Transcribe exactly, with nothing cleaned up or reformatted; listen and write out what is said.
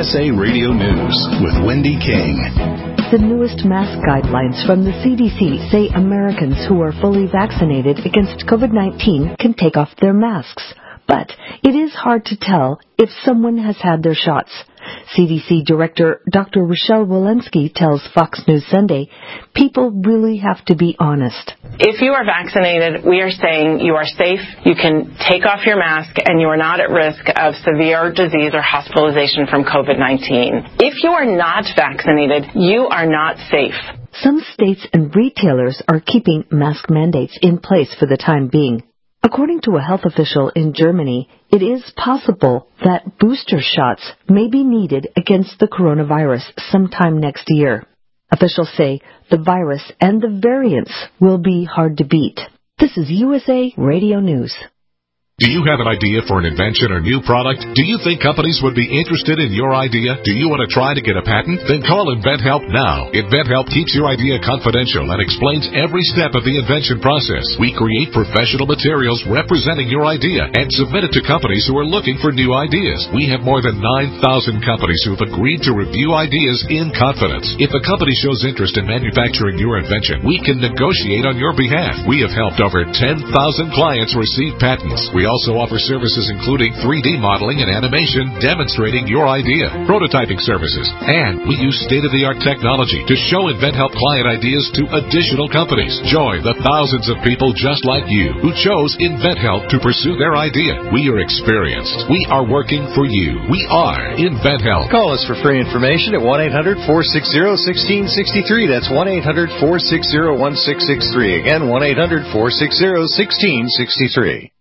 S A Radio News with Wendy King. The newest mask guidelines from the C D C say Americans who are fully vaccinated against COVID nineteen can take off their masks. But it is hard to tell if someone has had their shots. C D C Director Doctor Rochelle Walensky tells Fox News Sunday, people really have to be honest. If you are vaccinated, we are saying you are safe, you can take off your mask, and you are not at risk of severe disease or hospitalization from COVID nineteen. If you are not vaccinated, you are not safe. Some states and retailers are keeping mask mandates in place for the time being. According to a health official in Germany, it is possible that booster shots may be needed against the coronavirus sometime next year. Officials say the virus and the variants will be hard to beat. This is U S A Radio News. Do you have an idea for an invention or new product? Do you think companies would be interested in your idea? Do you want to try to get a patent? Then call InventHelp now. InventHelp keeps your idea confidential and explains every step of the invention process. We create professional materials representing your idea and submit it to companies who are looking for new ideas. We have more than nine thousand companies who have agreed to review ideas in confidence. If a company shows interest in manufacturing your invention, we can negotiate on your behalf. We have helped over ten thousand clients receive patents. We We also offer services including three D modeling and animation demonstrating your idea, prototyping services, and we use state-of-the-art technology to show InventHelp client ideas to additional companies. Join the thousands of people just like you who chose InventHelp to pursue their idea. We are experienced. We are working for you. We are InventHelp. Call us for free information at one eight hundred, four six zero, one six six three. That's one eight hundred, four six zero, one six six three. Again, one eight hundred, four six zero, one six six three.